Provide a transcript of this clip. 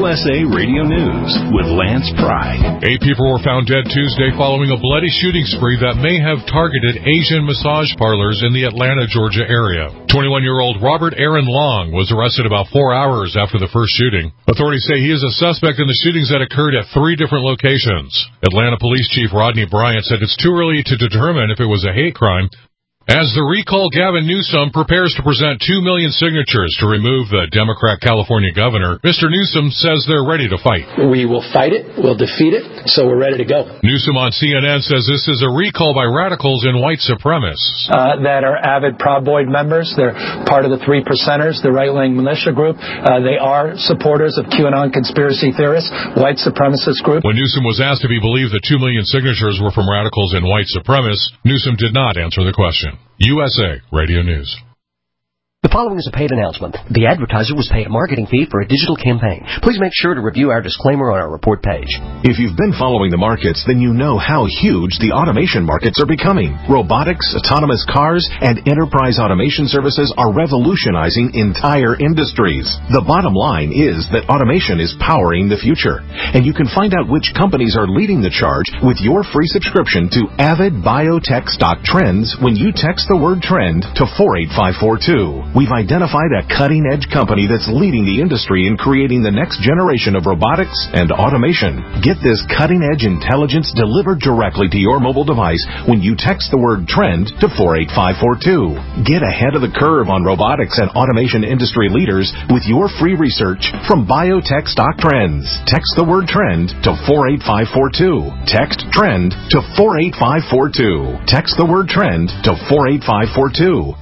USA Radio News with Lance Pry. 8 people were found dead Tuesday following a bloody shooting spree that may have targeted Asian massage parlors in the Atlanta, Georgia area. 21-year-old Robert Aaron Long was arrested about 4 hours after the first shooting. Authorities say he is a suspect in the shootings that occurred at 3 different locations. Atlanta Police Chief Rodney Bryant said it's too early to determine if it was a hate crime. As the recall Gavin Newsom prepares to present 2 million signatures to remove the Democrat California governor, Mr. Newsom says they're ready to fight. We will fight it, we'll defeat it, so we're ready to go. Newsom on CNN says this is a recall by radicals and white supremacists. That are avid Proud Boy members. They're part of the 3 Percenters, the right-wing militia group. They are supporters of QAnon conspiracy theorists, white supremacist group. When Newsom was asked if he believed the 2 million signatures were from radicals and white supremacists, Newsom did not answer the question. USA Radio News. The following is a paid announcement. The advertiser was paid a marketing fee for a digital campaign. Please make sure to review our disclaimer on our report page. If you've been following the markets, then you know how huge the automation markets are becoming. Robotics, autonomous cars, and enterprise automation services are revolutionizing entire industries. The bottom line is that automation is powering the future. And you can find out which companies are leading the charge with your free subscription to Avid Biotech Stock Trends when you text the word trend to 48542. We've identified a cutting-edge company that's leading the industry in creating the next generation of robotics and automation. Get this cutting-edge intelligence delivered directly to your mobile device when you text the word trend to 48542. Get ahead of the curve on robotics and automation industry leaders with your free research from Biotech Stock Trends. Text the word trend to 48542. Text trend to 48542. Text the word trend to 48542.